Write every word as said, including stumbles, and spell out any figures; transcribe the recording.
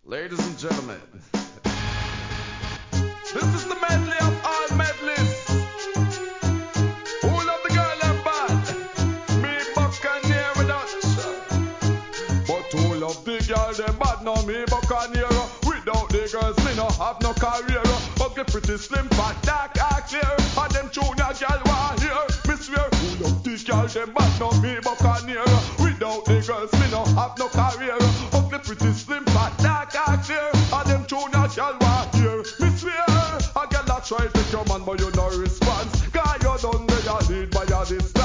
Ladies and gentlemen, this is the medley of all medleys. Who love the girl and bad? Me Buccaneer without but who love the girl them bad? No me Buccaneer. Without the girls me no have no career. Ugly pretty slim fat dark hair clear. And them junior girl want here. Me swear who love the girl them bad? No me Buccaneer. Without the girls me no have no career. Ugly pretty slim fat dark hair clear. And them junior girl want here. Me swear a girl a try to come on but you no response. Cause you done there lead by a distance.